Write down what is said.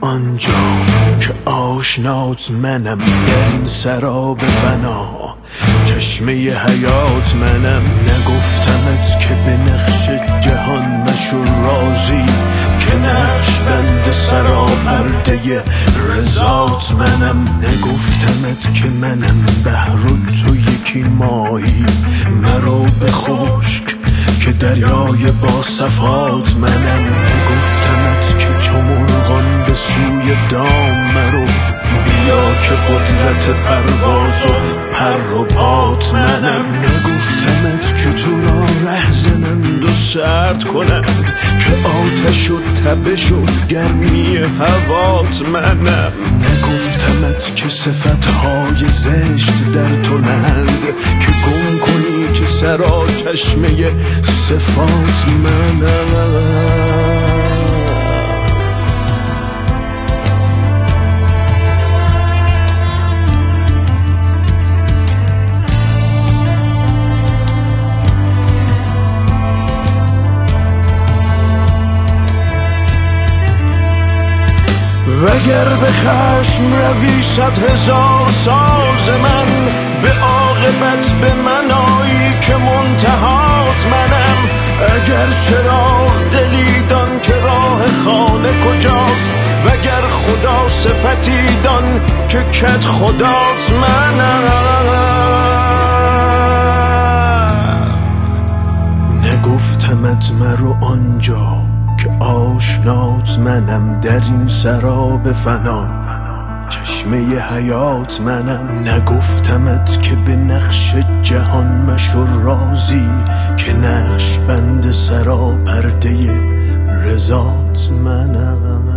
آنجا که آشنات منم، در این سراب فنا چشمه حیات منم. نگفتمت که به نقش جهان مشو راضی، که نقش بند سراپرده رضات منم. نگفتمت که منم بحر و تو یکی ماهی، مرو به خشک که دریای با صفات منم. نگفتمت که چو مرغان به سوی دام مرو، بیا که قدرت پرواز و پر و پات منم. نگفتمت که تو را ره زنند و سرد کنند، که آتش و تبش و گرمی هوات منم. نگفتمت که صفتهای زشت در تو نند، که گم کنی که سرا چشمه صفات منم. وگر به خشم روی 100,000 سال ز من، به عاقبت به من آیی که منتهات منم. اگر چراغ دلی دان که راه خانه کجاست، وگر خدا صفتی دان که کت خدات منم. نگفتمت مرو آنجا که آشنات منم، در این سراب فنا چشمه حیات منم. نگفتمت که به نقش جهان مشو راضی، که نقش بند سراپرده رضات منم.